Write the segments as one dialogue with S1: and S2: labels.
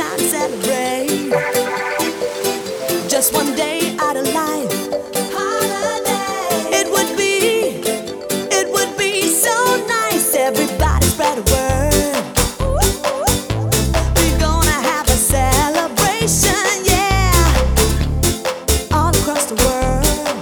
S1: time to celebrate. Just one day out of life. Holiday. It would be so nice. Everybody spread the word. We're gonna have a celebration, yeah, all across the world,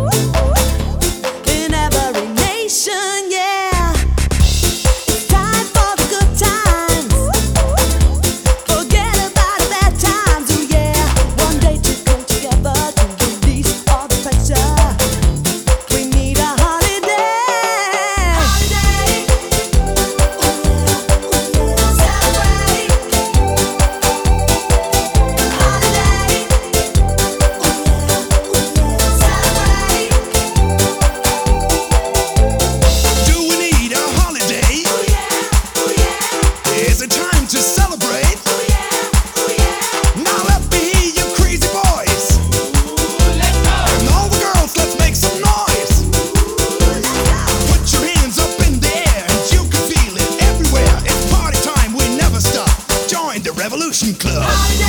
S1: in every nation, yeah. It's time for the good times. Forget about the bad times, oh yeah. One day to come together to release all the pressure. We need a holiday.
S2: Do we need a holiday? Is it time to celebrate? Now let me hear you crazy boys. And all the girls, let's make some noise. Put your hands up in the air and you can feel it everywhere. It's party time, we never stop. Join the Revolution Club.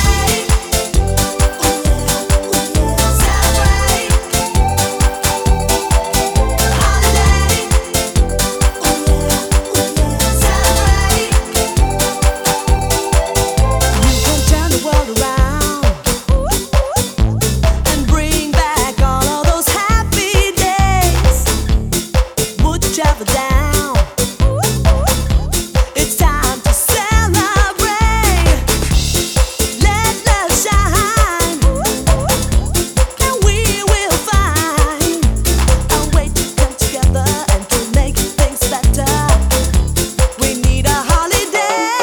S1: You can turn the world around and bring back all of those happy days. Would you travel down? It's time to celebrate. Let love shine, and we will find a way to come together and to make things better. We need a holiday.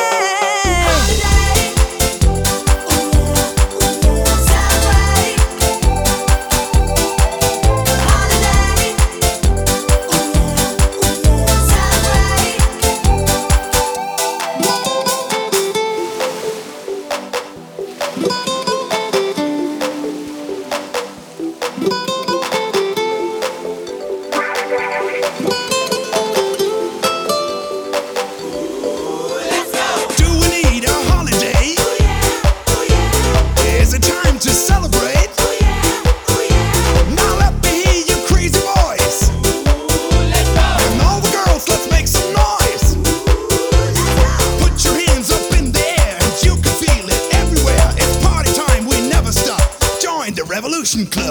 S2: Do we need a holiday? Is it time to celebrate? Now let me hear you crazy boys. And all the girls, let's make some noise. Put your hands up in the air and you can feel it everywhere. It's party time, we never stop. Join the Revolution Club.